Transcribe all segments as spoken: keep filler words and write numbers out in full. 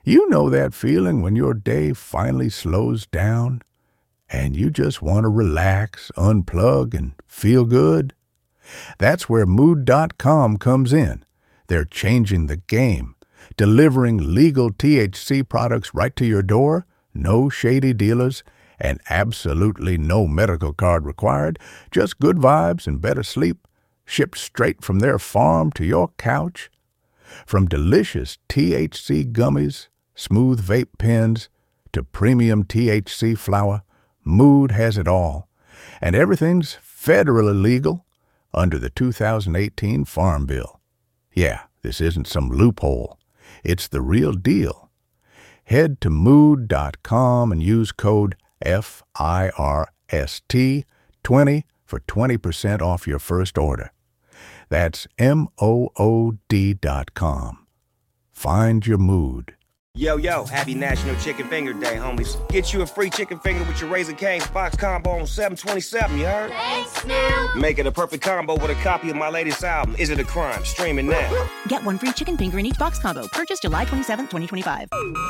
You know that feeling when your day finally slows down and you just want to relax, unplug, and feel good? That's where Mood dot com comes in. They're changing the game, delivering legal T H C products right to your door, no shady dealers, and absolutely no medical card required, just good vibes and better sleep, shipped straight from their farm to your couch. From delicious T H C gummies, smooth vape pens, to premium T H C flower, Mood has it all. And everything's federally legal under the two thousand eighteen Farm Bill. Yeah, this isn't some loophole. It's the real deal. Head to Mood dot com and use code F I R S T twenty for twenty percent off your first order. That's M O O D dot com. Find your mood. Yo, yo, happy National Chicken Finger Day, homies. Get you a free chicken finger with your Raising Cane's box combo on seven twenty-seven, you heard? Thanks, Snoop. Make it a perfect combo with a copy of my latest album, Is It a Crime? Streaming now. Get one free chicken finger in each box combo. Purchase July twenty-seventh, twenty twenty-five.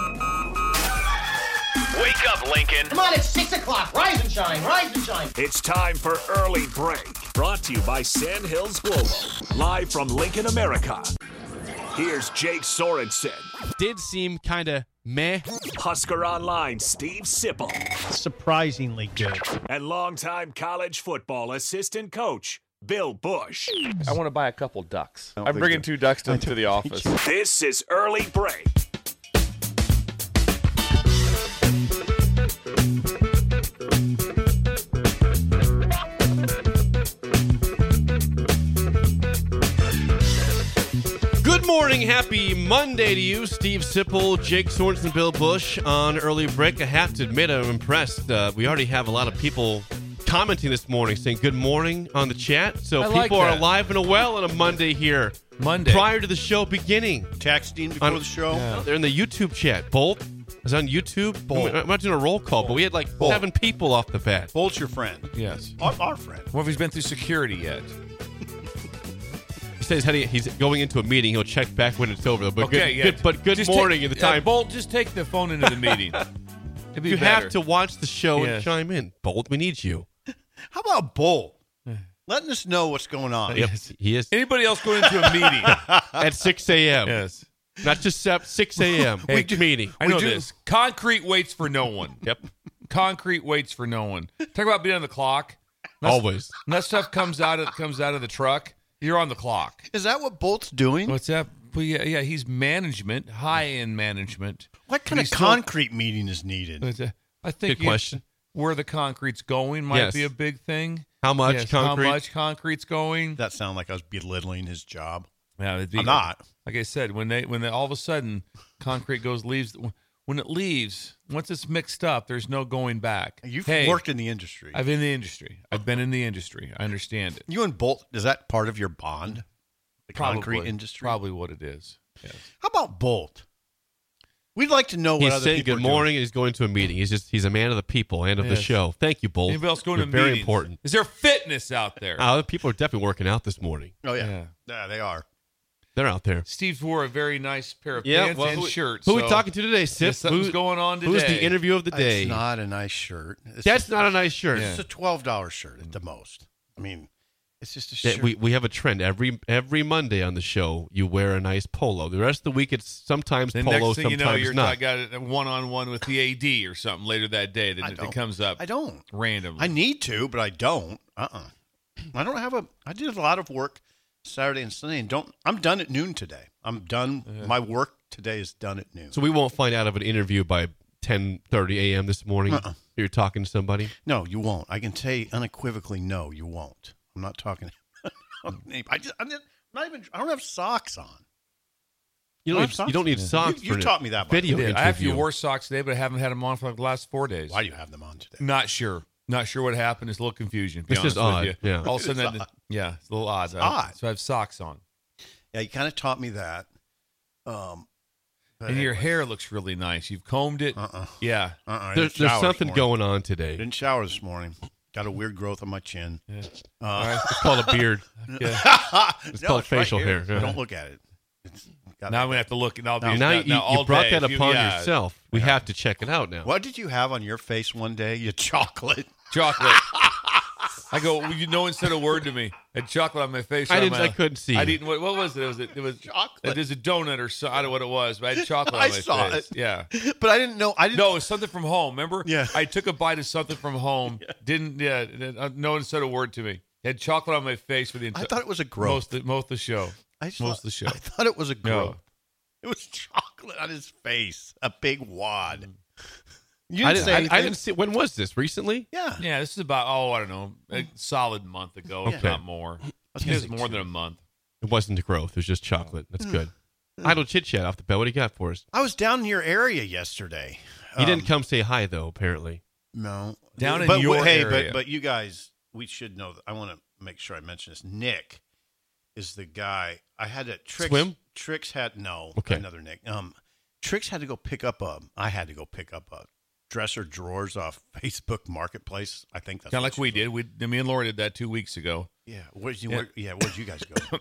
Wake up, Lincoln. Come on, it's six o'clock. Rise and shine, rise and shine. It's time for Early Break. Brought to you by Sandhills Global. Live from Lincoln, America. Here's Jake Sorensen. Did seem kind of meh. Husker Online, Steve Sipple. Surprisingly good. And longtime college football assistant coach, Bill Bush. I want to buy a couple ducks. I'm bringing two ducks to, to the office. This is Early Break. Good morning, happy Monday to you, Steve Sipple, Jake Sorensen, Bill Bush on Early Break. I have to admit, I'm impressed. Uh, we already have a lot of people commenting this morning, saying good morning on the chat. So I people like are that. alive and well on a Monday here. Monday. Prior to the show beginning. Texting before On- the show. Yeah. They're in the YouTube chat. Bolt is on YouTube. Bolt. I'm not doing a roll call, but we had like Bolt. seven people off the bat. Bolt's your friend. Yes. Our, our friend. What if he's been through security yet? He says heading, he's going into a meeting. He'll check back when it's over. But Okay, good, yeah. good, but good Just morning take, in the uh, time. Bolt, just take the phone into the meeting. It'd be you better. have to watch the show Yes. and chime in. Bolt, we need you. How about Bolt? Letting us know what's going on. Yep, he is Anybody else going into a meeting? at six a.m. Yes. Not just seven, six a.m. Hey, Week meeting. I know this. Concrete waits for no one. Yep. Concrete waits for no one. Talk about being on the clock. When that- Always. When that stuff comes out of comes out of the truck, you're on the clock. Is that what Bolt's doing? What's that? Well, yeah, yeah, he's management, high end management. What kind But of he's still- concrete meeting is needed? But, uh, I think Good you- question. where the concrete's going might Yes. be a big thing. How much Yes, concrete? How much concrete's going? That sounded like I was belittling his job. Yeah, it'd be- I'm not. Like I said, when they when they, all of a sudden concrete goes leaves when it leaves, once it's mixed up, there's no going back. You've Hey, worked in the industry. I've been in the industry. I've been in the industry. I understand it. you and Bolt, is that part of your bond? The concrete Probably- industry? Probably what it is. Yes. How about Bolt? We'd like to know what He's other saying people good are doing. morning and he's going to a meeting. He's just he's a man of the people and of the Yes. show. Thank you, Bolt. Anybody else going You're to very meetings? important. Is there fitness out there? Uh, other people are definitely working out this morning. Oh, yeah. Yeah. Yeah, they are. They're out there. Steve wore a very nice pair of Yeah, pants well, and who, shirt. Who are so we talking to today, Sip? Yes, something's Who- going on Who's today. the interview of the day? It's not a nice shirt. It's That's just, not a nice shirt. Yeah. It's a twelve dollars shirt at the most. I mean, it's just a Yeah, shirt. we we have a trend every every Monday on the show. You wear a nice polo. The rest of the week, it's sometimes The polo, next thing you know, sometimes you're not. I got a one-on-one with the A D or something later that day that I it don't. comes up I don't. randomly. I need to, but I don't. Uh-uh. I don't have a. I did a lot of work Saturday and Sunday, and don't. I'm done at noon today. I'm done. Yeah. My work today is done at noon. So we won't find out of an interview by ten thirty a.m. this morning. Uh-uh. You're talking to somebody. No, you won't. I can say unequivocally, no, you won't. I'm not talking. I just. I'm not even. I don't have socks on. You I don't have need, you don't need on. socks. You, you for taught me that. by the video way. Yeah, I have interview. few wore socks today, but I haven't had them on for like the last four days. Why do you have them on today? Not sure. Not sure what happened. It's a little confusion. To be It's just honest odd, with you. yeah. All of a sudden, It's that- odd. yeah, it's a little odd. I- odd. So I have socks on, Yeah, you kind of taught me that. Um, but and your anyway. hair looks really nice. You've combed it. Uh-uh. Yeah. Uh-uh. I There's, didn't there's shower something this morning. going on today. Didn't shower this morning. Got a weird growth on my chin. Yeah. Uh, It's called a beard. Yeah. It's no, called it's right facial here. hair. Yeah. Don't look at it. It's Got Now that. I'm gonna have to look. And I'll be now now, you, now you all brought day, that if you- upon yeah, yourself. We Yeah. have to check it out now. What did you have on your face one day? You chocolate. Chocolate. I go. Well, you know, instead of word to me, had chocolate on my face. I on didn't- my- I couldn't see I it. didn't. What, what was it? It was. It was Chocolate. It was a donut or so. I don't know what it was, but I had chocolate on I my saw face. it. Yeah. But I didn't know. I didn't. No, it was something from home. Remember? Yeah. I took a bite of something from home. Didn't. Yeah. uh, No one said a word to me. Had chocolate on my face for the entire. I thought it was a growth. most of, most of the show. I just most thought, of the show. I thought it was a No. growth. It was chocolate on his face, a big wad. You I didn't didn't, say I, anything. I didn't see. When was this? Recently? Yeah. Yeah, this is about oh I don't know a solid month ago, if Okay. not more. was It gonna was say more two. than a month. It wasn't the growth. It was just chocolate. That's good. Idle chit chat off the bat. What do you got for us? I was down in your area yesterday. You Um, didn't come say hi though. Apparently. No. Down in but, your hey, area. but but you guys, we should know that. I want to make sure I mention this. Nick is the guy. I had to Trix. Swim? Trix had no. Okay. Another Nick. Um, Trix had to go pick up a. I had to go pick up a dresser drawers off Facebook Marketplace. I think that's Kind of what like she we did. did. We me and Laura did that two weeks ago. Yeah. Where'd you? Yeah. Where, yeah. Where'd you guys go?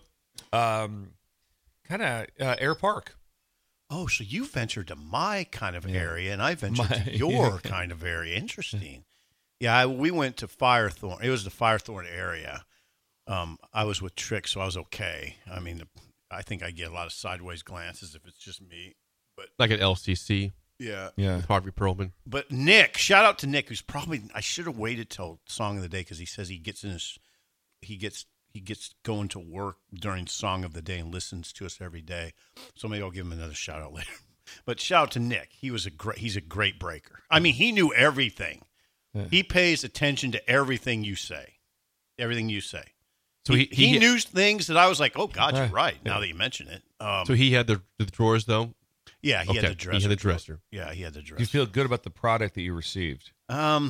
Um, kind of uh, Air Park. Oh, so you ventured to my kind of area, and I ventured My- to your kind of area. Interesting. Yeah, I, we went to Firethorn. It was the Firethorn area. Um, I was with Trick, so I was okay. I mean, I think I get a lot of sideways glances if it's just me. But Like at L C C yeah, Yeah. with Harvey Perlman. But Nick, shout out to Nick, who's probably I should have waited till Song of the Day because he says he gets in his he gets he gets going to work during Song of the Day and listens to us every day. So maybe I'll give him another shout out later. But shout out to Nick. He was a great he's a great breaker. I mean, he knew everything. Yeah. He pays attention to everything you say. Everything you say. So he, he, he, he, knew things that I was like, oh God, you're Right. right. Now that you mention it. Um, So he had the, the drawers though. yeah, he okay, had the he dresser. had the dresser. Yeah, he had the Do dresser. you feel good about the product that you received? Um,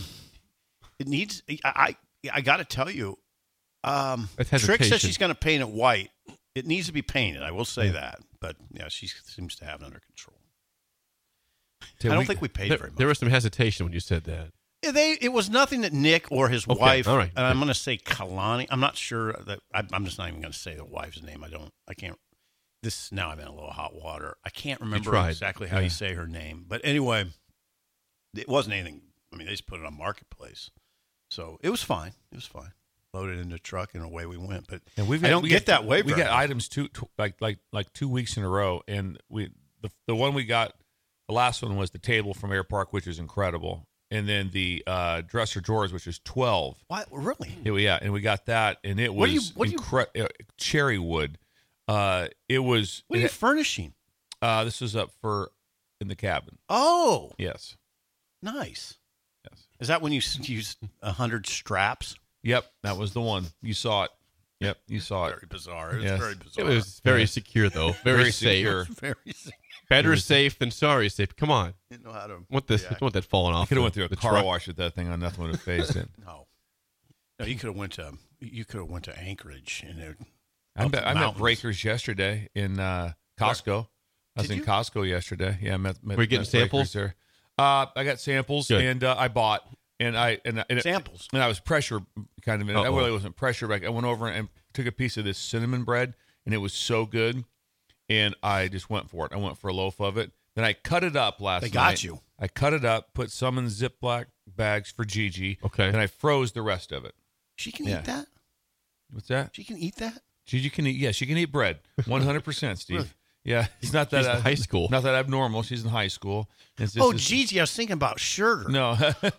it needs. I I, I got to tell you, um, With Trick says hesitation. she's going to paint it white. It needs to be painted. I will say that, but yeah, she seems to have it under control. I don't think we paid There, very much. there was some hesitation when you said that. Yeah, they. It was nothing that Nick or his Okay, wife. all right. And I'm going to say Kalani. I'm not sure that. I, I'm just not even going to say the wife's name. I don't. I can't. This now I'm in a little hot water. I can't remember tried. exactly how Yeah. you say her name, but anyway, it wasn't anything. I mean, they just put it on Marketplace, so it was fine. It was fine. Loaded in the truck and away we went. But And we've I don't we get that way We very got often. items two, tw- like like like two weeks in a row, and we the the one we got, the last one was the table from Air Park, which is incredible, and then the uh, dresser drawers, which is twelve. Why, really? Yeah, yeah, and we got that, and it What do you- was what do you- incre- uh, cherry wood. Uh, it was. What are it you had- furnishing? uh, this was up for in the cabin. Oh, Yes, nice. yes, Is that when you s- use a hundred straps? yep. That was the one. You saw it. Yep, you saw it. Very bizarre. It was Yes. very It bizarre. was very Yeah. secure though. Very, Very safe. secure. very. sick. Better safe than sorry safe. Come on. Didn't know how to. Want this? react. Want that falling I off? could have the- went through a the car truck. wash with that thing on. Nothing would have phased it. No, no. You could have went to. You could have went to Anchorage and it, I up met, the I met mountains. Breakers yesterday in uh, Costco. I was Did in you? Costco yesterday. Yeah, I met. met Were you getting met Breakers samples? there? Uh, I got samples Good. and uh, I bought and I and, and it- Samples. and I was pressure kind of. I Uh-oh. really wasn't pressure, but I went over and took a piece of this cinnamon bread and it was so good, and I just went for it. I went for a loaf of it. Then I cut it up last They night. got you. I cut it up, put some in Ziploc bags for Gigi. Okay. Then I froze the rest of it. She can Yeah. eat that. What's that? She can eat that. Gigi can eat. Yeah, she can eat bread. One hundred percent, Steve. Really? Yeah, it's not that She's in uh, high school. Not that abnormal. She's in high school. It's just- Oh, it's- Gigi, I was thinking about sugar. No,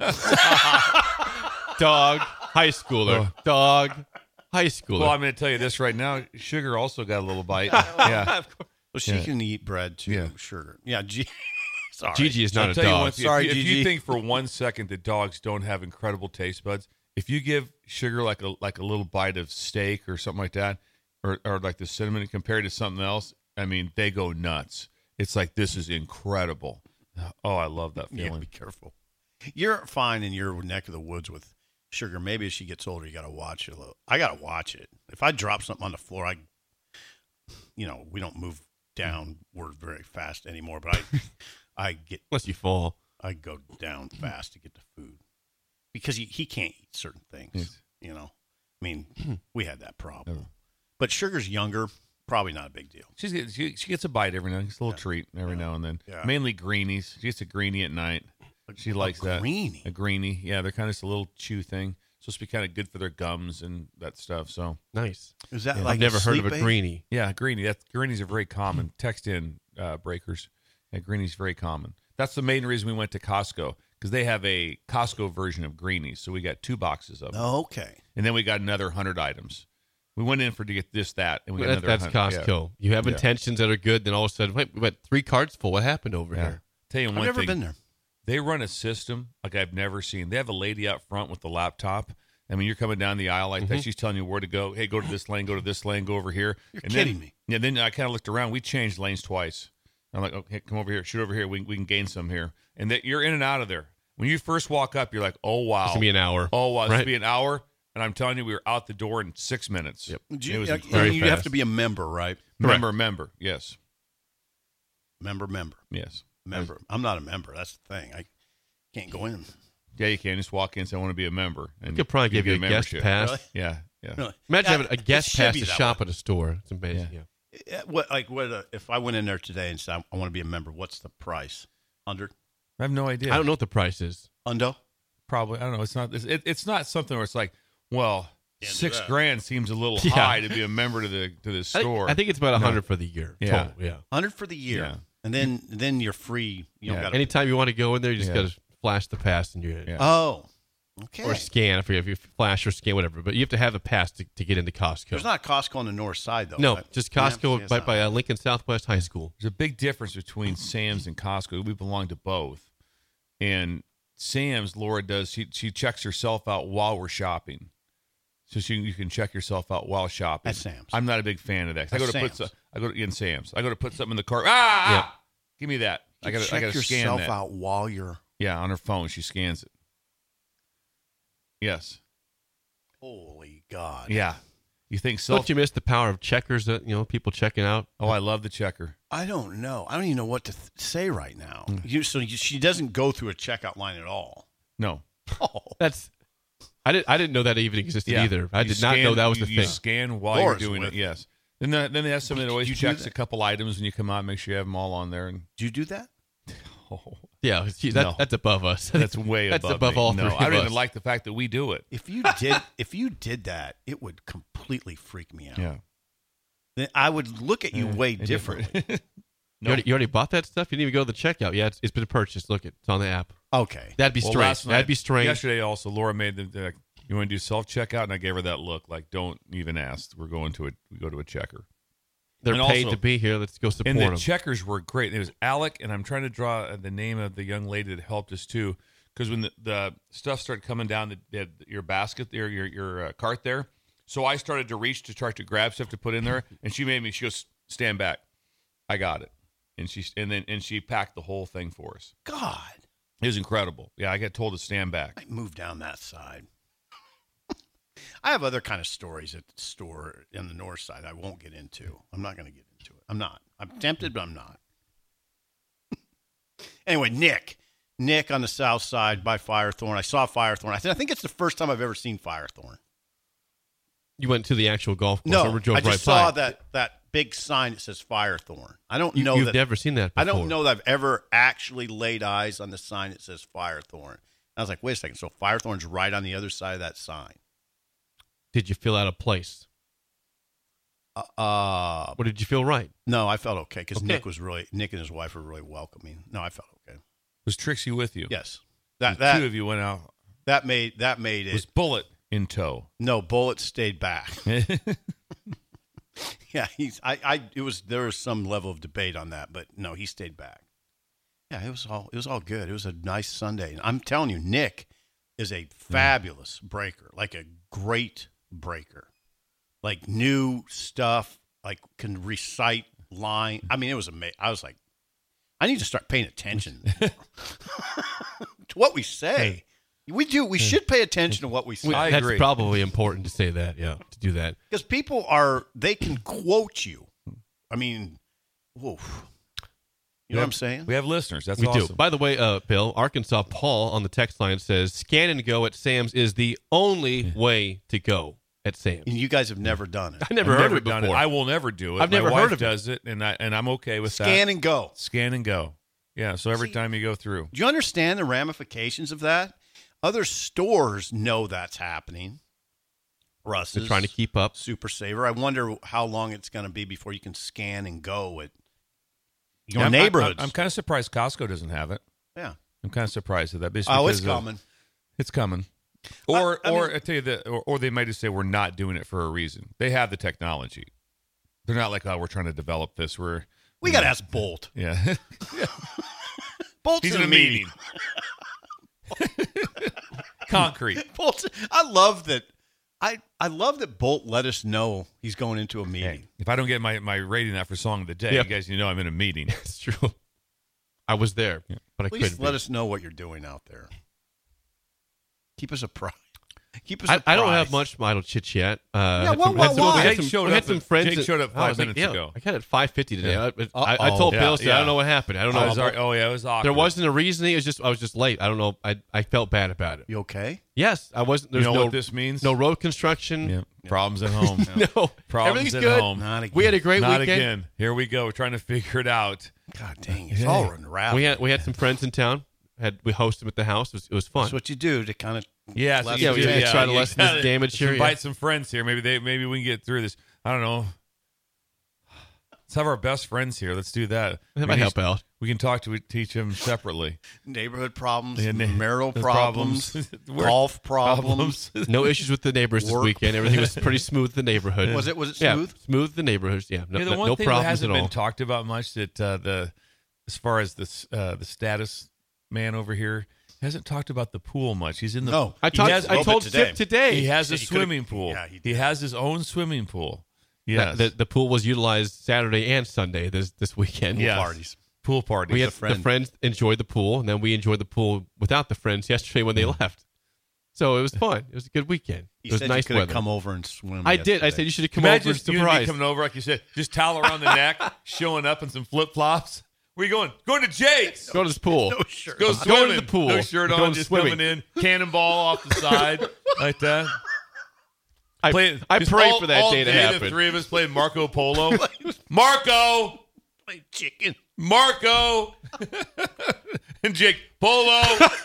Dog. High schooler. Oh. Dog. High schooler. well, I'm going to tell you this right now. Sugar also got a little bite. Yeah, Well, she Yeah. can eat bread too. Yeah. Sugar. Yeah. G- Sorry. Gigi is not I'll a tell you dog. one thing. If Sorry, you- if, Gigi. you think for one second that dogs don't have incredible taste buds, if you give sugar like a like a little bite of steak or something like that, or or like the cinnamon compared to something else, I mean, they go nuts. It's like, this is incredible. Oh, I love that Yeah, feeling. be careful. You're fine in your neck of the woods with sugar. Maybe as she gets older, you got to watch it a little. I got to watch it. If I drop something on the floor, I, you know, we don't move downward very fast anymore. But I, I get, Unless you fall. I go down fast to get the food because he, he can't eat certain things. Yes. You know, I mean, we had that problem. Oh. But Sugar's younger, probably not a big deal. She's get- she, she gets a bite every now and then. It's a little Yeah. treat every Yeah. now and then. Yeah. Mainly greenies. She gets a greenie at night. She A likes that. greenie? A greenie. Yeah, they're kind of just a little chew thing. Supposed to be kind of good for their gums and that stuff. So Nice. Is that Yeah, like I've never a heard of a sleep aid? greenie. yeah, greenie. That's greenies are very common. Text in uh, breakers. Yeah, greenies very common. That's the main reason we went to Costco because they have a Costco version of greenies. So we got two boxes of them, Okay. and then we got another hundred items. We went in for to get this, that, and we got That- another. that's hun- yeah. Costco. You have Yeah. intentions that are good, then all of a sudden, wait, we got three carts full. What happened over Yeah. here? Tell you I've one never thing. been there. They run a system like I've never seen. They have a lady out front with the laptop. I mean, you're coming down the aisle like Mm-hmm. that. She's telling you where to go. Hey, go to this lane, go to this lane, go over here. You're and kidding then, me. Yeah, then I kind of looked around. We changed lanes twice. I'm like, okay, come over here, shoot over here. We, we can gain some here. And that you're in and out of there. When you first walk up, you're like, oh, wow. It's going to be an hour. Oh, wow. This Right? will be an hour. And I'm telling you, we were out the door in six minutes. Yep. Do It you, was uh, incredible. you have fast. to be a member, right? Member, member. Yes. Member, member, Yes. member. I'm not a member. That's the thing. I can't go in. Yeah, you can just walk in and say, I want to be a member. And We could probably give you a get guest membership. pass. Really? Yeah, yeah. Really? Imagine Yeah, having a it guest should pass be to that shop way. at a store. It's amazing. Yeah. Yeah. Uh, What like what? Uh, if I went in there today and said I want to be a member, what's the price? Hundred? I have no idea. I don't know what the price is. Undo? Probably. I don't know. It's not. It's, it, it's not something where it's like, well, Can't do six that. grand seems a little Yeah. high to be a member to the to this I think, store. I think it's about a No. hundred for the year. Yeah. Total, yeah. Hundred for the year, Yeah. and then then you're free. You don't Yeah. got Anytime you want to go in there, you just Yeah. got to flash the pass and you're in. Yeah. Oh, okay. Or scan. I forget if you flash or scan, whatever. But you have to have a pass to, to get into Costco. There's not Costco on the north side though. no, right? just Yeah, Costco see, it's right not. by uh, Lincoln Southwest High School. There's a big difference between Sam's and Costco. We belong to both, and Sam's, Laura does. She she checks herself out while we're shopping, so she you can check yourself out while shopping. At Sam's. I'm not a big fan of that. 'Cause I At go to put Sam's. some, I go to in Sam's. I go to put something in the cart. Ah, Yeah. give me that. I got to I check got to scan yourself that. out while you're. Yeah, on her phone, she scans it. Yes. Holy God! Yeah. You think so? Don't you miss the power of checkers that, you know, people checking out? Oh, I love the checker. I don't know. I don't even know what to th- say right now. Hmm. You, so you, she doesn't go through a checkout line at all. No. Oh, That's I didn't I didn't know that even existed Yeah. either. I You did not scan- know that was you, the you thing. scan while Laura's you're doing with it. Yes. Then the, then they have somebody that always You do checks that? a couple items when you come out, make sure you have them all on there. And do you do that? oh, Yeah, gee, that, No. that's above us. that's way that's above, above me. all No, three I of don't us. even like the fact that we do it. If you did, if you did that, it would completely freak me out. Yeah. Then I would look at you Yeah, way and differently. You, No. already, you already bought that stuff? You didn't even go to the checkout. Yeah, it's, it's been purchased. Look, it's on the app. Okay. That'd be Well, strange. last night- That'd be strange. Yesterday, also, Laura made the, the you want to do self checkout, and I gave her that look, like don't even ask. We're going to a we go to a checker. They're and paid also- to be here. Let's go support And the them. checkers were great. It was Alec, and I'm trying to draw uh, the name of the young lady that helped us too, because when the, the stuff started coming down the, the, your basket there, your your uh, cart there, so I started to reach to try to grab stuff to put in there, and she made me. She goes, "Stand back, I got it," and she and then and she packed the whole thing for us. God, It was incredible. Yeah, I got told to stand back. I move down that side. I have other kind of stories at the store in the north side I won't get into. I'm not going to get into it. I'm not. I'm tempted, but I'm not. Anyway, Nick. Nick on the south side by Firethorn. I saw Firethorn. I, th- I think it's the first time I've ever seen Firethorn. You went to the actual golf course. No, or drove I just right by saw it. that, that big sign that says Firethorn. I don't You, know you've that. never seen that before. I don't know that I've ever actually laid eyes on the sign that says Firethorn. I was like, wait a second. So Firethorn's right on the other side of that sign. Did you feel out of place? Uh, uh Or did you feel right? no, I felt okay because Okay. Nick was really Nick and his wife were really welcoming. No, I felt okay. Was Trixie with you? Yes, The that that two of you went out. that made that made Was it. Bullet in tow? No, Bullet stayed back. Yeah, he's. I. I. It was. There was some level of debate on that, but no, he stayed back. Yeah, it was all. It was all good. It was a nice Sunday. And I'm telling you, Nick is a fabulous breaker, like a great breaker, like new stuff, like can recite line. I mean, it was amazing. I was like, I need to start paying attention to what we say. We do. We should pay attention to what we say. We- I that's agree. probably important to say that. Yeah, to do that. Because people are, they can quote you. I mean, whoa. You know what I'm saying? We have listeners. That's we awesome. do. By the way, uh, Bill, Arkansas Paul on the text line says, "Scan and go at Sam's is the only way to go." at Sam's. And you guys have never done it. I never I've heard never of it done before. it. I will never do it. I've My never wife heard of it. does it, and I and I'm okay with Scan that. and go. Scan and go. Yeah. So every See- time you go through, Do you understand the ramifications of that? Other stores know that's happening. Russ's, They're trying to keep up. Super Saver. I wonder how long it's going to be before you can scan and go at your Yeah, I'm- neighborhoods. I'm, I'm kind of surprised Costco doesn't have it. yeah. I'm kind of surprised at that. Just Oh, it's because of- coming. It's coming. Or, I- I or mean- I tell you that, or, or they might just say we're not doing it for a reason. They have the technology. They're not like, oh, we're trying to develop this. We're We got to ask Bolt. yeah. Bolt's He's in in a meeting. Concrete. Bolt. I love that. I, I love that Bolt let us know he's going into a meeting. Hey, if I don't get my, my rating out for song of the day, Yeah. you guys, you know I'm in a meeting. It's true. I was there, but I Please couldn't. let be. us know what you're doing out there. Keep us apprised. Keep us I, apprised. I don't have much idle chit chat. Uh, Yeah, had well, some- well, had some- why? we had Jake some- showed we had up some at- friends. Jake that- showed up oh, I was five like, minutes yeah, ago. I got it at five fifty today. Yeah. I, I, I Uh-oh. told Yeah, Bill, said, I yeah. don't know what happened. I don't know. I was already- oh yeah, it was awkward. There wasn't a reason. It was just I was just late. I don't know. I I felt bad about it. You okay? Yes, I wasn't. You There's know no what this means? no road construction. Yeah. Problems at home. No, Problems everything's at good. home. Not again. We had a great Not weekend. again. Here we go. We're trying to figure it out. God dang, it's all unraveling. We had we had some friends in town. Had we hosted them at the house. It was, it was fun. That's what you do to kind of Yeah, so Less you yeah, we do- gotta try to you lessen this gotta- damage let's here, Invite yeah. some friends here. Maybe they. Maybe we can get through this. I don't know. Let's have our best friends here. Let's do that. That We might can- help out. We can talk to teach them separately. neighborhood problems, Yeah, na- marital those problems, problems. golf problems. No issues with the neighbors this Work. weekend. Everything was pretty smooth in the neighborhood. Was it- was it Yeah, smooth? smooth in the neighborhoods. Yeah, no, Yeah, the no, one no thing that problems hasn't at been all. talked about much that uh, the as far as this uh, the status man over here hasn't talked about the pool much. He's in the No. I he talked. has- a I little told bit today. Zip today. He has a He could've- swimming pool. yeah, he he, did. has his own swimming pool. that Yes, the, the pool was utilized Saturday and Sunday this this weekend. Yes. parties. pool party. we had a friend. the friends enjoyed the pool, and then we enjoyed the pool without the friends yesterday when they left. So it was fun. It was a good weekend. He it was said nice you could have weather. come over and swim. I did. I yesterday. said you should have come Imagine over and you and me surprise. coming over, like you said, just towel around the neck, showing up in some flip flops. Where you going? Going to Jake's. Go to this pool. No shirt. Go on. swimming. Going to the pool. No shirt Going on, just swimming. coming in. Cannonball off the side, like that. I, Playing- I just prayed all- for that all day to The happen. three of us played Marco Polo. Marco, Play chicken. Marco, and Jake Polo.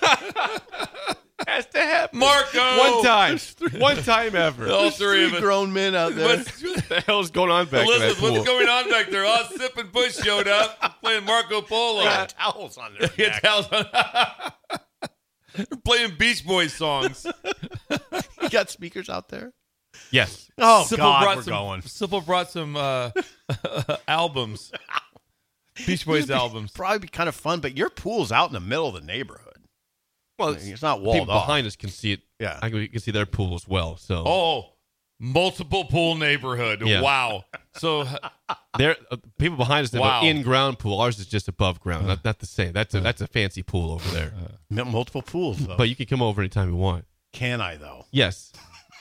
Has to happen. Marco. One time. One time ever. All What three of Three us. grown men out there. What's, the hell is going on back in that Elizabeth, pool? what's going on back there? Oh, Sip and Bush showed up playing Marco Polo. Got towels on their Get neck. towels on. They're playing Beach Boys songs. You got speakers out there? Yes. Oh, Sipple God, brought we're some, going. Sipple brought some uh, albums. Beach Boys albums. Probably be kind of fun, but your pool's out in the middle of the neighborhood. Well, It's not walled people off. behind us can see it. Yeah. I can, we can see their pool as well. So Oh, multiple pool neighborhood. Yeah. Wow. So there, uh, people behind us have Wow. an in-ground pool. Ours is just above ground. Not, not the same. That's a that's a fancy pool over there. M- Multiple pools, though. But you can come over anytime you want. Can I, though? Yes.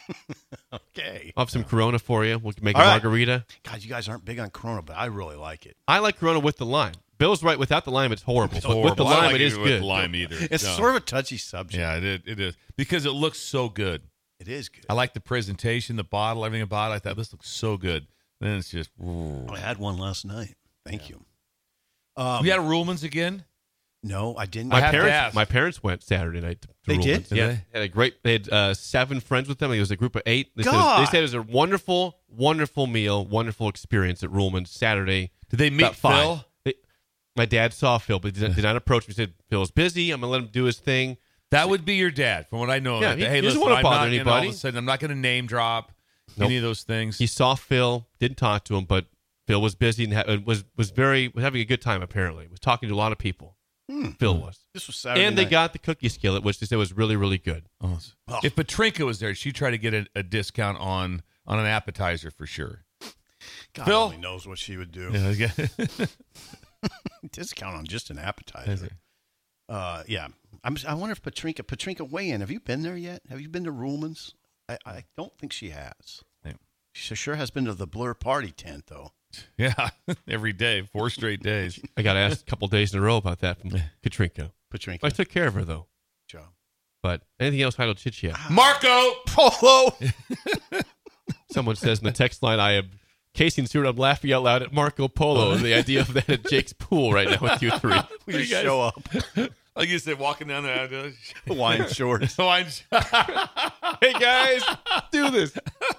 Okay. I'll have some Corona for you. We'll make All a right. margarita. God, you guys aren't big on Corona, but I really like it. I like Corona with the lime. Bill's right. Without the lime, it's horrible. It's But with the horrible. I don't lime, like it is with good. lime either. It's No. sort of a touchy subject. Yeah, it is, it is. Because it looks so good. It is good. I like the presentation, the bottle, everything about it. I thought this looks so good. Then it's just. I had one last night. Thank you. Um, We had a Ruhlman's again? no, I didn't. I My have to parents, ask. my parents went Saturday night to, to They did? Ruhlman's. Did Yeah, they? they had a great. They had uh, seven friends with them. It was a group of eight. They said, it was, God. they said it was a wonderful, wonderful meal, wonderful experience at Ruhlman's Saturday. Did they meet about five. Phil? They, my dad saw Phil, but did not, did not approach me. He said, Phil's busy. I'm gonna let him do his thing. That would be your dad, from what I know. Yeah, Like, he- hey, he doesn't listen, wanna I'm bother not gonna anybody. All of a sudden, I'm not going to name drop Nope. any of those things. He saw Phil, didn't talk to him, but Phil was busy and ha- was was very was having a good time. Apparently, was talking to a lot of people. Phil was, This was Saturday and they night. got the cookie skillet, which they said was really really good. Oh. If Petrinka was there, she'd try to get a, a discount on on an appetizer for sure. God Phil? only knows what she would do. Yeah, Discount on just an appetizer. Uh, yeah. I'm, I wonder if Petrinka, Petrinka, weigh in. Have you been there yet? Have you been to Ruhlman's? I, I don't think she has. Yeah. She sure has been to the Blur Party tent, though. yeah, every day, four straight days. I got asked a couple days in a row about that from Katrinka. Petrinka. I took care of her though. job. But anything else, Heidel chit chat? Marco, Polo. Someone says in the text line, I am Casey and Stewart, I'm laughing out loud at Marco Polo and the idea of that at Jake's pool right now with you three. We just show up. Like you said, walking down there. Hawaiian shorts. Hawaiian Hey, guys, do this.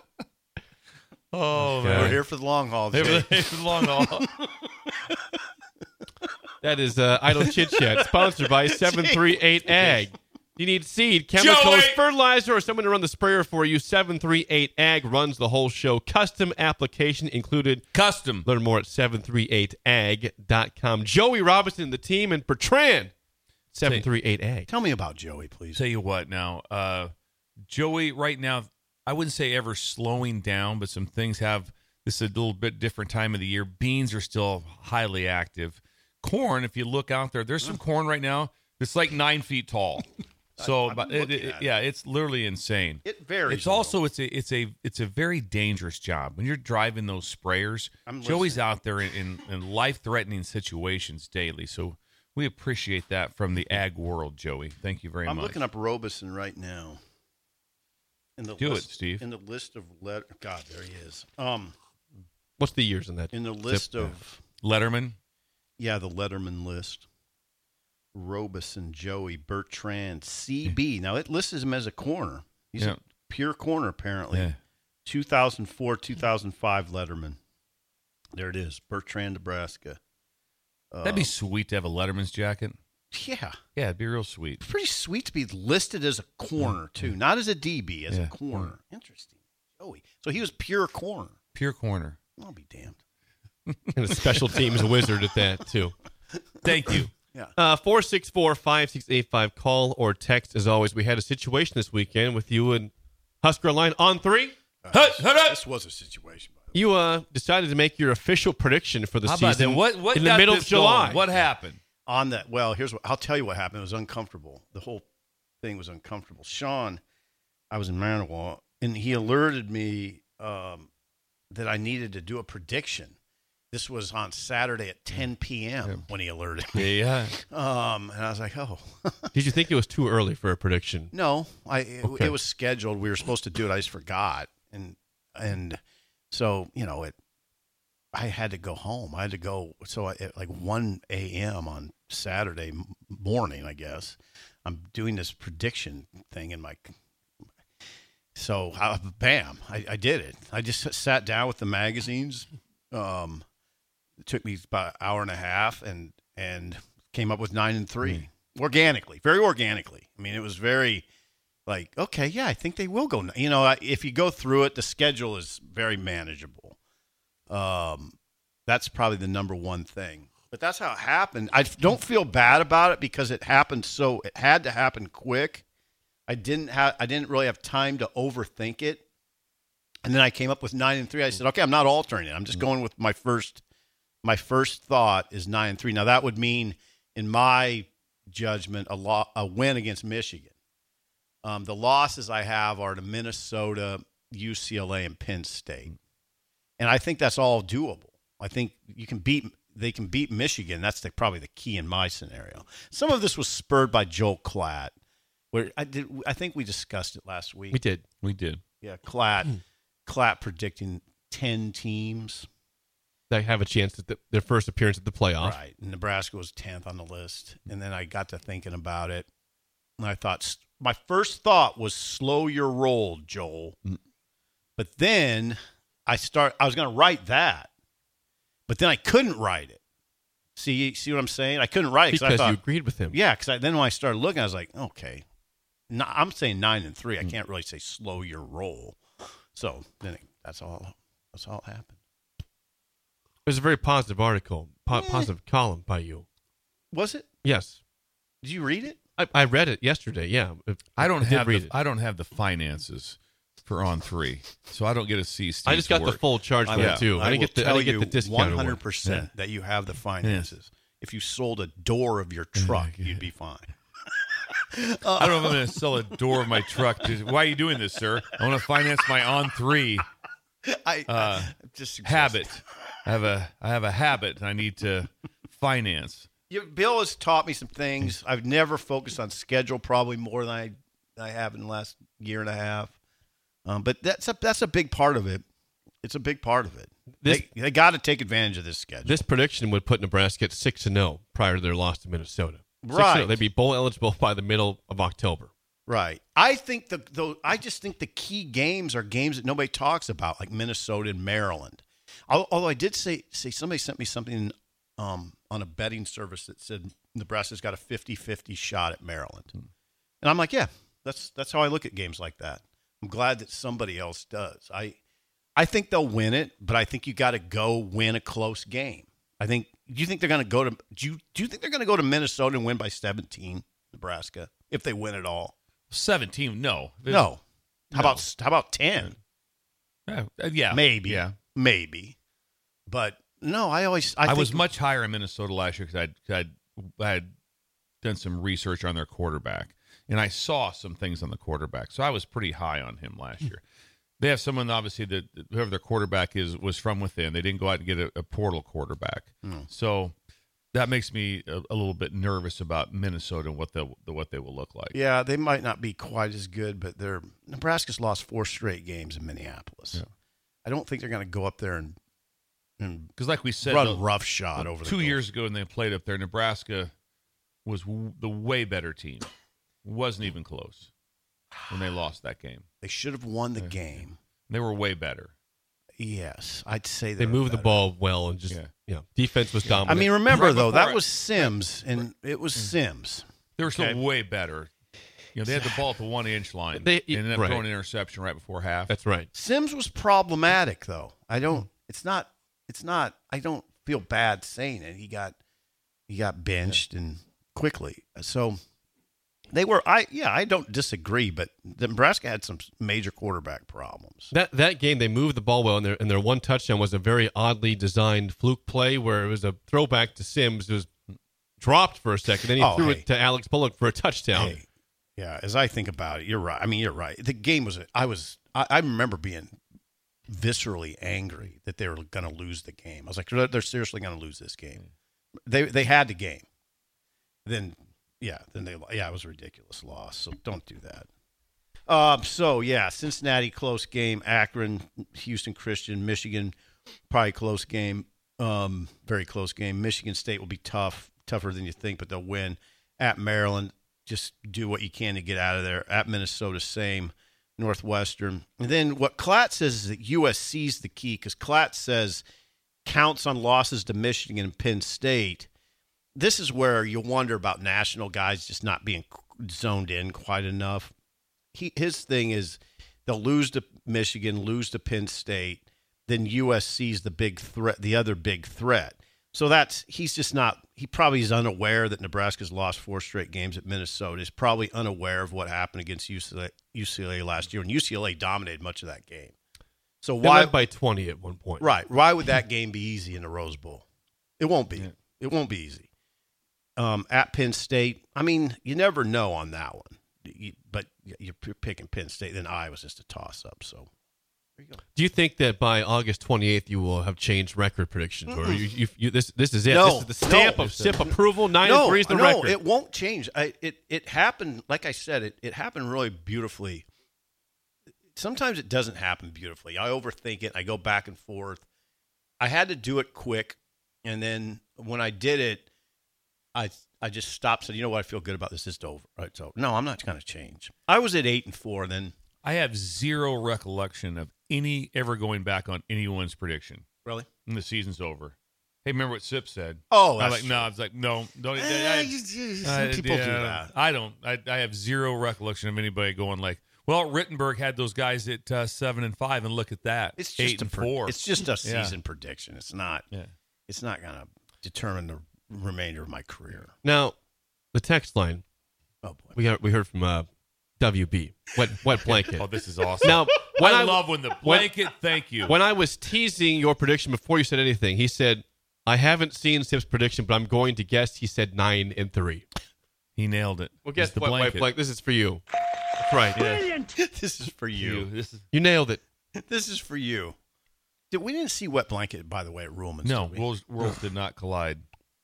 Oh, We're man. here for the long haul. Hey, Jake. for the- for the long haul. That is uh, Idle Chit Chat, sponsored by seven three eight Ag. You need seed, chemicals, Joey! fertilizer, or someone to run the sprayer for you. seven three eight Ag runs the whole show. Custom application included. Custom. Learn more at seven three eight ag dot com. Joey Robinson, the team, and Bertrand, seven three eight Ag. Tell me about Joey, please. Tell you what now, uh, Joey, right now, I wouldn't say ever slowing down, but some things have, this is a little bit different time of the year. Beans are still highly active. Corn, if you look out there, there's some corn right now that's like nine feet tall. So, I'm but it, looking it, at it. yeah, it's literally insane. It varies. It's a also it's a it's a it's a very dangerous job when you're driving those sprayers. I'm Joey's listening. out there in, in, in life threatening situations daily, so we appreciate that from the ag world, Joey. Thank you very I'm much. looking up Robeson right now. In the Do it, list, Steve. In the list of let God, there he is. Um, What's the years in that? in the list Zip. of Letterman. yeah, the Letterman list. Robeson, Joey, Bertrand, C B. Now it lists him as a corner. He's Yeah. a pure corner apparently. Yeah. two thousand four, two thousand five Letterman. There it is, Bertrand, Nebraska. That'd be Uh, sweet to have a Letterman's jacket. yeah. Yeah, it'd be real sweet. Pretty sweet to be listed as a corner too, not as a D B, as Yeah. a corner. Interesting, Joey. So he was pure corner. Pure corner. I'll be damned. And a special teams wizard at that, too. Thank you. Yeah. Uh, four six four, five six eight five. Call or text. As always, we had a situation this weekend with you and Husker Line on three. Hut, hut, hut. This was a situation. By the way. You uh, decided to make your official prediction for the How about season that? What, what in the got middle of this July. going? What happened? On that, well, here's what I'll tell you what happened. It was uncomfortable. The whole thing was uncomfortable. Sean, I was in Manawa, and he alerted me um, that I needed to do a prediction. This was on Saturday at ten p.m. when he alerted me. Yeah. Um, and I was like, oh. Did you think it was too early for a prediction? No, I it, Okay. it was scheduled. We were supposed to do it. I just forgot, and and so you know it. I had to go home. I had to go. So I, at like one a.m. on Saturday m- morning, I guess, I'm doing this prediction thing in my. So uh, bam, I, I did it. I just sat down with the magazines. Um, it took me about an hour and a half, and and came up with nine and three organically, very organically. I mean, it was very like, okay, yeah, I think they will go. You know, I- if you go through it, the schedule is very manageable. Um, that's probably the number one thing. But that's how it happened. I don't feel bad about it because it happened so it had to happen quick. I didn't have I didn't really have time to overthink it. And then I came up with nine and three. I said, okay, I'm not altering it. I'm just going with my first my first thought is nine and three. Now that would mean, in my judgment, a lo- a win against Michigan. Um, the losses I have are to Minnesota, U C L A, and Penn State. And I think that's all doable. I think you can beat they can beat Michigan. That's the, probably the key in my scenario. Some of this was spurred by Joel Klatt, where I did. I think we discussed it last week. We did. We did. Yeah, Klatt, Klatt predicting ten teams. They have a chance at the, their first appearance at the playoff. Right. And Nebraska was tenth on the list. And then I got to thinking about it. And I thought, my first thought was slow your roll, Joel. Mm. But then I start, I was going to write that. But then I couldn't write it. See, see what I'm saying? I couldn't write it Because I thought, you agreed with him. yeah, because then when I started looking, I was like, okay. No, I'm saying nine and three. I Mm. can't really say slow your roll. So then it, that's all. That's all that happened. It was a very positive article, po- Eh. positive column by you. Was it? Yes. Did you read it? I, I read it yesterday, yeah. I don't did have read the, it. I don't have the finances for on three, so I don't get to see Steve's I just got the work. full charge for will- it, too. I, I didn't will get the, I tell didn't get you the discounted one hundred one. percent that you have the finances. If you sold a door of your truck, you'd be fine. I don't know if I'm going to sell a door of my truck. Why are you doing this, sir? I want to finance my on three I Uh, just suggest- habit. I have a I have a habit I need to finance. You, Bill has taught me some things. I've never focused on schedule probably more than I, than I have in the last year and a half. Um, but that's a that's a big part of it. It's a big part of it. This- they they got to take advantage of this schedule. This prediction would put Nebraska at six and zero prior to their loss to Minnesota. six Right. and oh. They'd be bowl eligible by the middle of October. Right. I think the though I just think the key games are games that nobody talks about, like Minnesota and Maryland. Al- Although I did say say somebody sent me something um, on a betting service that said Nebraska's got a fifty-fifty shot at Maryland. Hmm. And I'm like, yeah, that's that's how I look at games like that. I'm glad that somebody else does. I I think they'll win it, but I think you got to go win a close game. I think. Do you think they're going to go to? Do you do you think they're going to go to Minnesota and win by seventeen? Nebraska, if they win it all. seventeen, no. No. How No. about how about ten? Uh, yeah. Maybe. Yeah. Maybe. But no, I always I, I, think, was much higher in Minnesota last year because I'd, I'd, I'd done some research on their quarterback, and I saw some things on the quarterback. So I was pretty high on him last year. They have someone, obviously, that whoever their quarterback is was from within. They didn't go out and get a, a portal quarterback. Hmm. So that makes me a, a little bit nervous about Minnesota and what, the, what they will look like. Yeah, they might not be quite as good, but they're Nebraska's lost four straight games in Minneapolis. Yeah. I don't think they're going to go up there and and Because like we said, run the- rough shot over the two goal. years ago when they played up there, Nebraska was w- the way better team. Wasn't even close when they lost that game. They should have won the Yeah. game. They were way better. Yes, I'd say They were moved the better. ball well and just Yeah. you know defense was I dominant. mean, remember Right though, before that it- was Sims, and it was Sims. They were still Okay. way better. You know, they had the ball at the one inch line. They- They ended up right. throwing an interception right before half. That's right. Sims was problematic though. I don't. It's not. It's not. I don't feel bad saying it. He got. He got benched and quickly. So they were. I yeah. I don't disagree, but Nebraska had some major quarterback problems. That that game they moved the ball well, and their and their one touchdown was a very oddly designed fluke play where it was a throwback to Sims. It was dropped for a second, then he Oh, threw hey. it to Alex Bullock for a touchdown. Hey, yeah. As I think about it, you're right. I mean, you're right. The game was. I was. I, I remember being viscerally angry that they were going to lose the game. I was like, they're, they're seriously going to lose this game. They they had the game. Then yeah, then they yeah, it was a ridiculous loss. So don't do that. Um. So yeah, Cincinnati close game. Akron, Houston Christian, Michigan, probably close game. Um, very close game. Michigan State will be tough, tougher than you think, but they'll win. At Maryland, just do what you can to get out of there. At Minnesota, same. Northwestern. And then what Klatt says is that U S C's the key because Klatt says counts on losses to Michigan and Penn State. This is where you wonder about national guys just not being zoned in quite enough. He, his thing is they'll lose to Michigan, lose to Penn State, then U S C's the big threat, the other big threat. So that's he's just not. He probably is unaware that Nebraska's lost four straight games at Minnesota. He's probably unaware of what happened against U C L A, U C L A last year, and U C L A dominated much of that game. So They why led by twenty at one point. right? Why would that game be easy in the Rose Bowl? It won't be. Yeah. It won't be easy. Um, at Penn State, I mean, you never know on that one. You, but you're picking Penn State, then Iowa's just a toss up. So. There you go. Do you think that by August twenty-eighth you will have changed record predictions, or you, you, you this this is it? No, this is the stamp no. of S I P approval. Nine no, and three is the no, record. it won't change. I, it it happened, like I said, it, it happened really beautifully. Sometimes it doesn't happen beautifully. I overthink it. I go back and forth. I had to do it quick, and then when I did it, I I just stopped. Said, you know what? I feel good about this. It's over. Right. So no, I'm not going to change. I was at eight and four. Then I have zero recollection of any ever going back on anyone's prediction. really. And the season's over. Hey, remember what Sip said? Oh, I'm that's like, true. no. It's like, no, don't. Eh, I, you- you- I- some people do yeah, that. I don't. I, I have zero recollection of anybody going like, well, Rittenberg had those guys at uh, seven and five, and look at that, It's eight just a and pre- four. It's just a Yeah. season prediction. It's not. Yeah. It's not going to determine the remainder of my career. Now, the text line Oh boy. we got we heard from uh, W B wet wet blanket. Oh, this is awesome. Now, when I, I, love when the when- blanket. thank you. when I was teasing your prediction before you said anything, he said, "I haven't seen Sip's prediction, but I'm going to guess." He said nine and three. he nailed it. Well, guess It's the what, blanket. White Blanket? This is for you. That's right. Yeah. This is for You. you. This is You nailed it. This is for you. Did we didn't see Wet Blanket, by the way, at Ruhlman's? no. did we? Worlds, worlds did not collide.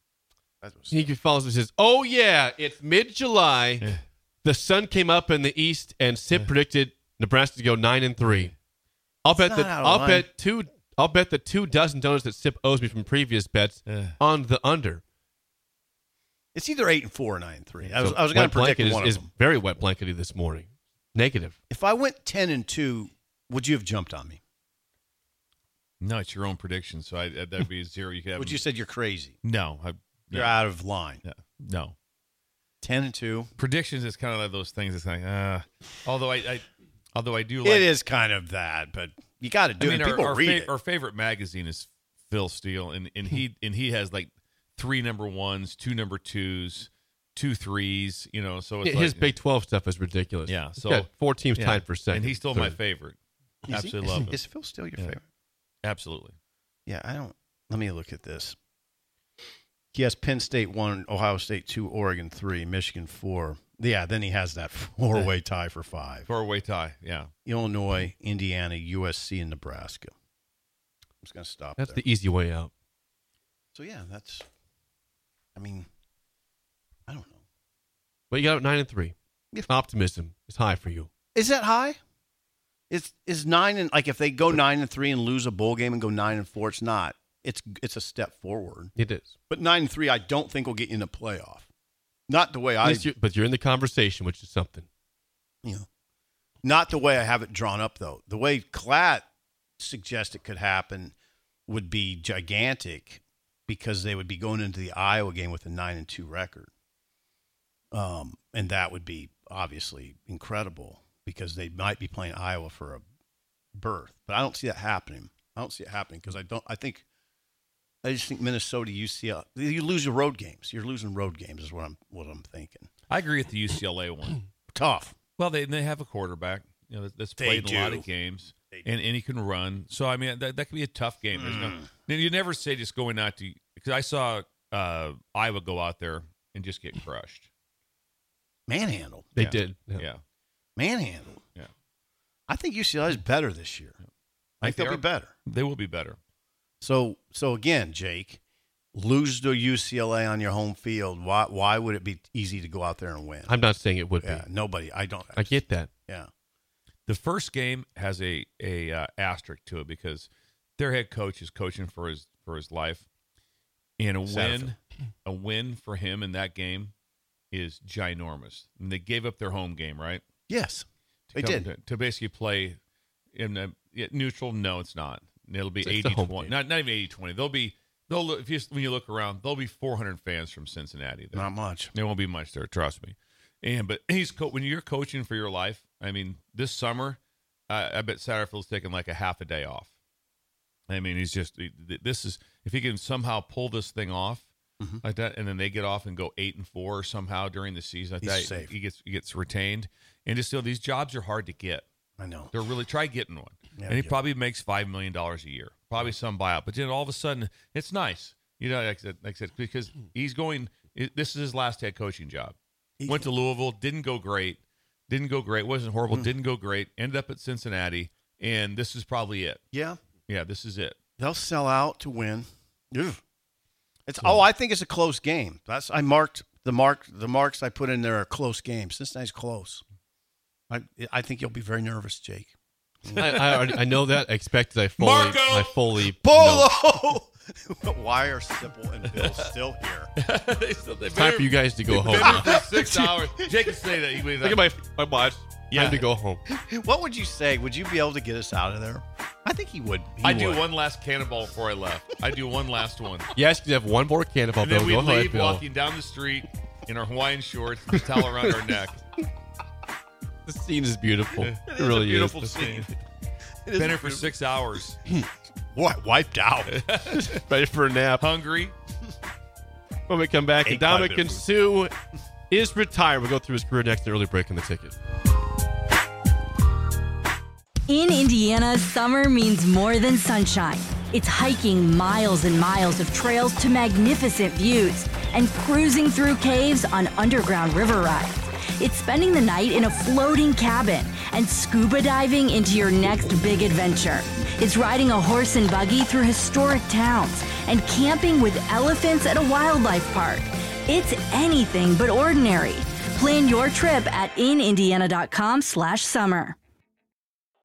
That was- He follows and says, "Oh yeah, it's mid July. Yeah. The sun came up in the east, and Sip predicted Nebraska to go nine and three. I'll bet not that out of I'll line. bet two I'll bet the two dozen donuts that Sip owes me from previous bets Ugh. on the under. It's either eight and four or nine and three. I was, So I was going wet to predict blanket one is, of them. is very wet blankety this morning. Negative. If I went ten and two, would you have jumped on me? No, it's your own prediction, so I, that'd be a zero. You could have. Would you said you're crazy? No, I, You're no, out of line. no, no. Ten and two. Predictions is kind of like those things. It's like, uh, although I, I, although I do like. It is kind of that, but you got to do I mean, it. our, People our, read fa- it. our favorite magazine is Phil Steele, and, and he and he has like three number ones, two number twos, two threes. You know, so it's His like, Big twelve stuff is ridiculous. Yeah, He's so- got four teams yeah. tied for second. and he's still my third. favorite. Is he? Absolutely Is- love him. Is Phil still your Yeah. favorite? Absolutely. Yeah, I don't. Let me look at this. He has Penn State one, Ohio State two, Oregon three, Michigan four. Yeah, then he has that four-way tie for five. Four way tie. Yeah. Illinois, Indiana, U S C, and Nebraska. I'm just going to stop That's there. the easy way out. So, yeah, that's, I mean, I don't know. But you got it nine and three. Yeah. Optimism is high for you. Is that high? Is is nine and like if they go nine and three and lose a bowl game and go nine and four, it's not. It's it's a step forward. It is. But nine and three, I don't think will get you in the playoff. Not the way At I, least you- but you're in the conversation, which is something. you know, not the way I have it drawn up though. The way Klatt suggests it could happen would be gigantic because they would be going into the Iowa game with a nine and two record, um, and that would be obviously incredible because they might be playing Iowa for a berth. But I don't see that happening. I don't see it happening because I don't. I think I just think Minnesota, U C L A, you lose your road games. You're losing road games is what I'm what I'm thinking. I agree with the U C L A one. Tough. Well, they they have a quarterback, you know, that- that's They played in a lot do. of games, They do. and, and he can run. So I mean, that, that could be a tough game. There's no, you never say just going out to because I saw uh, Iowa go out there and just get crushed. Manhandle. They Yeah. did. Yeah, Manhandle. yeah. I think U C L A is better this year. I think they they'll are- be better. They will be better. So so again, Jake, lose to U C L A on your home field. Why why would it be easy to go out there and win? I'm not saying it would yeah, be. nobody. I don't. I get that. Yeah. The first game has a a uh, asterisk to it because their head coach is coaching for his for his life, and a Satterfield. win, a win for him in that game is ginormous. And they gave up their home game, right? Yes, To they come did. to, to basically play in a yeah, neutral. No, it's not. It'll be It's the eighty home twenty. game. Not not even eighty twenty. They'll be they'll look, if you when you look around, there'll be four hundred fans from Cincinnati there. Not much. There won't be much there, trust me. And but he's co- when you're coaching for your life. I mean, this summer, uh, I bet Satterfield's taking like a half a day off. I mean, he's just this is if he can somehow pull this thing off Mhm. like that, and then they get off and go eight and four somehow during the season like He's that, safe. he gets he gets retained. And just you know, these jobs are hard to get. I know. They're really try getting one, Yeah, and he yeah. probably makes five million dollars a year, probably some buyout. But then all of a sudden, it's nice, you know, like I said, like I said because he's going. It, this is his last head coaching job. He- Went to Louisville, didn't go great, didn't go great, wasn't horrible, Mm. didn't go great. Ended up at Cincinnati, and this is probably it. Yeah, Yeah, this is it. they'll sell out to win. Ugh. It's oh, I think it's a close game. That's I marked the mark. The marks I put in there are close games. Cincinnati's close. I I think you'll be very nervous, Jake. I, I, already, I know that. I expected. I fully. Marco! I fully. know. Polo. Why are Sipple and Bill still here? It's time for you guys to go home. Been now. here for six hours. Jake can say that. He was Look at my my watch. Yeah. Time to go home. What would you say? Would you be able to get us out of there? I think he would. He I do would. one last cannonball before I left. I do one last one. Yes, you have one more cannonball. And then Bill. we Go leave ahead, Bill. walking down the street in our Hawaiian shorts with a towel around our neck. The scene is beautiful. It, It is a really beautiful is. scene. It is Been here for six hours. What? Wiped out. Ready for a nap. Hungry. When we come back, Ate quite a bit Dominican of food. Sue is retired. We'll go through his career next. An early break in the ticket. In Indiana, summer means more than sunshine. It's hiking miles and miles of trails to magnificent views and cruising through caves on underground river rides. It's spending the night in a floating cabin and scuba diving into your next big adventure. It's riding a horse and buggy through historic towns and camping with elephants at a wildlife park. It's anything but ordinary. Plan your trip at in indiana dot com slash summer.